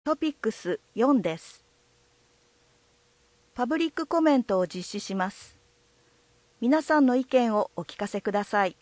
トピックス4です。パブリックコメントを実施します。皆さんの意見をお聞かせください。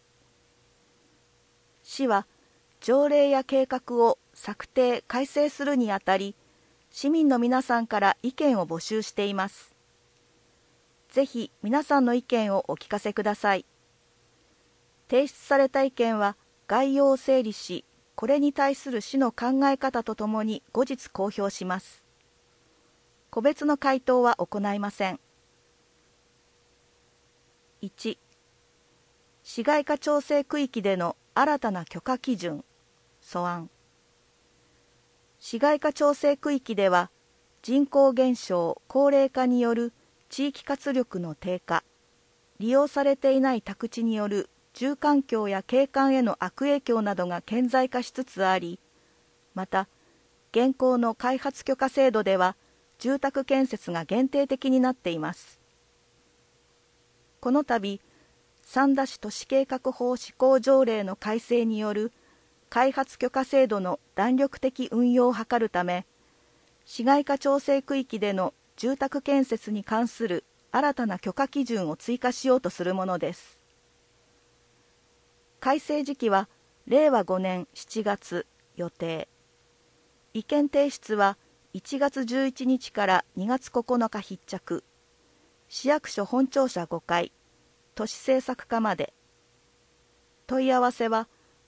市は条例や計画を策定・改正するにあたり、市民の皆さんから意見を募集しています。ぜひ皆さんの意見をお聞かせください。提出された意見は概要を整理し、これに対する市の考え方とともに後日公表します。個別の回答は行いません。1、市街化調整区域での新たな許可基準、素案。市街化調整区域では、人口減少・高齢化による地域活力の低下、利用されていない宅地による住環境や景観への悪影響などが顕在化しつつあり、また、現行の開発許可制度では、住宅建設が限定的になっています。この度、三田市都市計画法施行条例の改正による開発許可制度の弾力的運用を図るため、市街化調整区域での住宅建設に関する新たな許可基準を追加しようとするものです。改正時期は令和5年7月予定。意見提出は1月11日から2月9日必着。市役所本庁舎5階、都市政策課まで。問い合わせは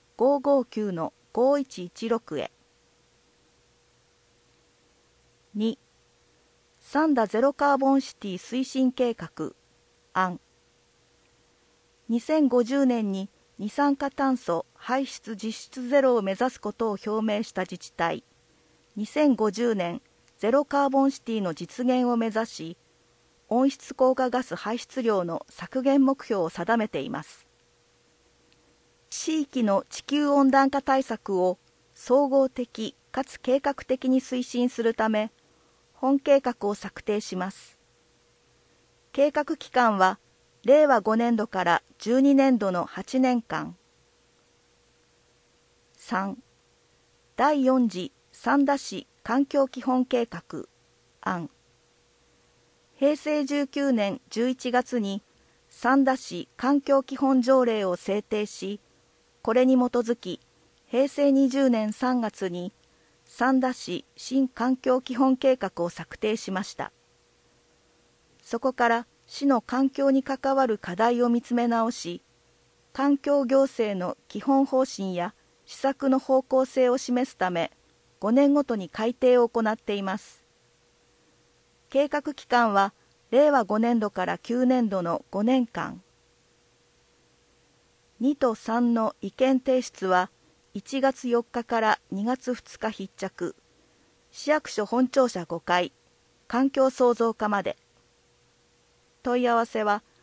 559-5116へ。2、三田ゼロカーボンシティ推進計画案。2050年に二酸化炭素排出実質ゼロを目指すことを表明した自治体、2050年ゼロカーボンシティの実現を目指し、温室効果ガス排出量の削減目標を定めています。地域の地球温暖化対策を総合的かつ計画的に推進するため、本計画を策定します。計画期間は令和5年度から12年度の8年間。3、第4次三田市環境基本計画案。平成19年11月に三田市環境基本条例を制定し、これに基づき平成20年3月に三田市新環境基本計画を策定しました。そこから市の環境に関わる課題を見つめ直し、環境行政の基本方針や施策の方向性を示すため、5年ごとに改定を行っています。計画期間は令和5年度から9年度の5年間。2と3の意見提出は1月4日から2月2日必着。市役所本庁舎5階、環境創造課まで。問い合わせは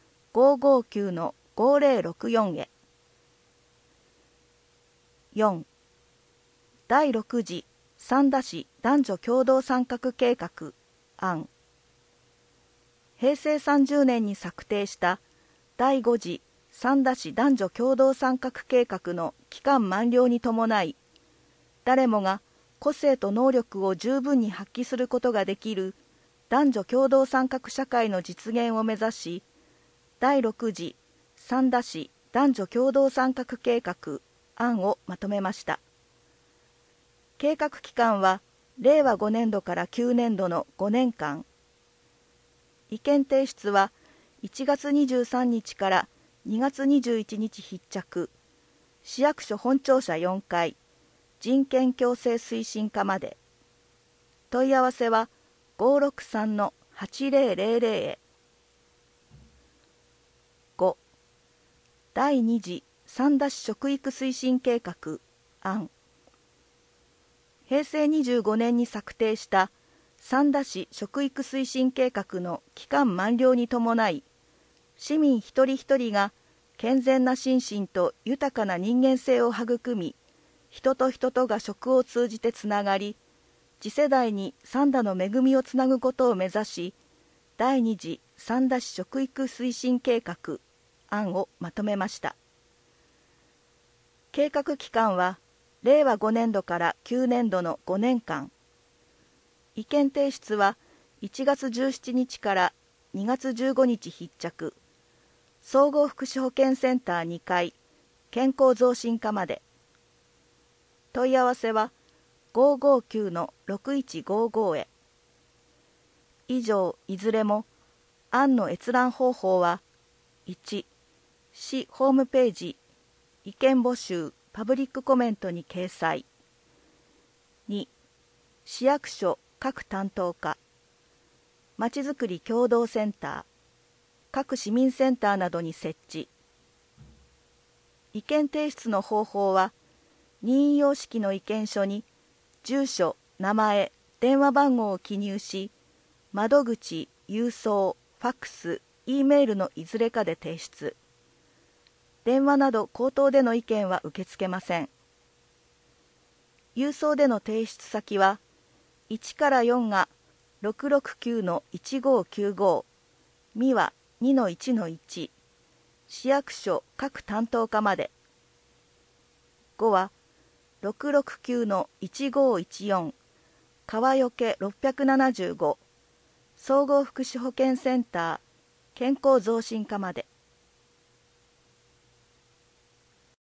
559-5064へ。4、第6次三田市男女共同参画計画案。平成30年に策定した第5次三田市男女共同参画計画の期間満了に伴い、誰もが個性と能力を十分に発揮することができる男女共同参画社会の実現を目指し、第6次三田市男女共同参画計画案をまとめました。計画期間は令和5年度から9年度の5年間。意見提出は1月23日から2月21日必着。市役所本庁舎4階、人権共生推進課まで。問い合わせは563-8000へ。5、第2次三田市食育推進計画案。平成25年に策定した三田市食育推進計画の期間満了に伴い、市民一人一人が健全な心身と豊かな人間性を育み、人と人とが食を通じてつながり、次世代に三田の恵みをつなぐことを目指し、第2次三田市食育推進計画案をまとめました。計画期間は令和5年度から9年度の5年間。 意見提出は1月17日から2月15日必着。総合福祉保健センター2階健康増進課まで。問い合わせは 559-6155 へ。以上いずれも案の閲覧方法は1、市ホームページ意見募集パブリックコメントに掲載。2、市役所各担当課まちづくり協同センター各市民センターなどに設置。意見提出の方法は任意様式の意見書に住所、名前、電話番号を記入し、窓口、郵送、ファックス、Eメールのいずれかで提出。電話など口頭での意見は受け付けません。郵送での提出先は1から4が 669-1595 2は 2-1-1 市役所各担当課まで。5は 669-1514 川除675総合福祉保健センター健康増進課まで。